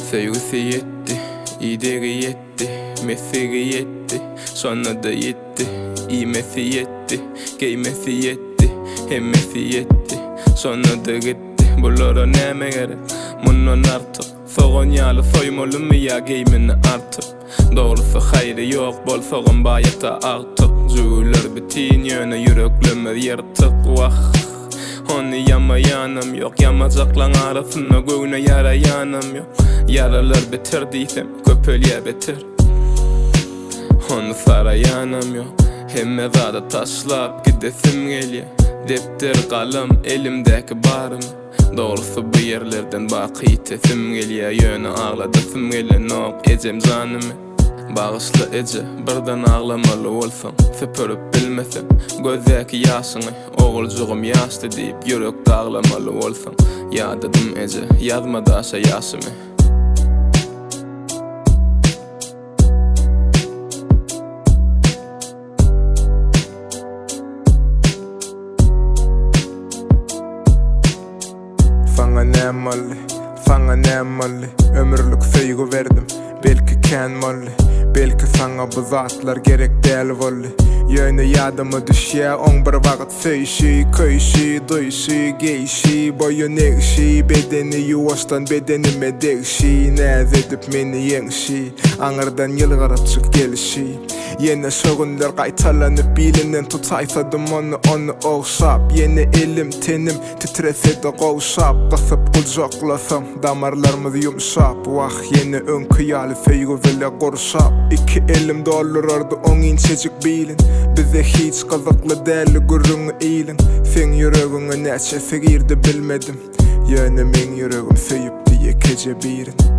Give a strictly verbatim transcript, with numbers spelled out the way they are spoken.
Feygisi yetti, ideri yetti, mesiri yetti, sonra da yetti, iymesi yetti, giymesi yetti, hemmesi yetti, sonra da gitti. Bulara näme gerek, mundan artık soğan ýaly soýmalymy ýa giymini artık. Dogrusu haýry ýok bolsagyň baýata artyk. Jügüler bitin ýöne yüreklerime ýyrtyk. Wah, onu ýamaýanym ýok, ýamajaklaň arasynda göwüne ýaraýanym ýok. Yaralar bitir diýsem köpelýe bitir. Onu saraýanym ýok, hemme zada taşlap gidesim gelýär. Depter kalem elimdeki barym. Dogrusu bu yerlerden baky tesim gelýär. Ýöne ağladysym gelýär, nok ejem janymy. Bağışla ece, birden ağlamaly bolsaň, süpürüp bilmesem gözdäki ýaşyňy, oguljugum ýaşdy diýip ýürekde ağlamaly bolsaň, ýadadym ece, ýazmada aşa ýaşymy. Sana nämaly, sana nämaly, ömürlük feýgi verdim, belki kenmaly. Belki sana bu zatlar gerek däl bolly. Ýöne ýadyma düşýär oň bir wagt söýşi, köýşi, duýşi, geýşi, boýun egşi, bedeni ýuwaşdan bedenime degşi, näz edip meni ýeňşi, aňyrdan ýylgyryp gelişi. Yine şogünler gaýtalanyp bilinden tutaýsadym onu onu oňşap. Yine elim tenim titrese de gowşap, gysyp guljaklasam damarlarymyz ýumşap. Wah, yine öňkü ýaly feýgi bile gorşap. İki elim doldurardy oň inçejik bilin. Bize hiç gyzykly däl gürrüňi eýlin. Sen ýüregiňe näçe segirdi bilmedim. Ýöne men ýüregim söýüpdi ýekece birin.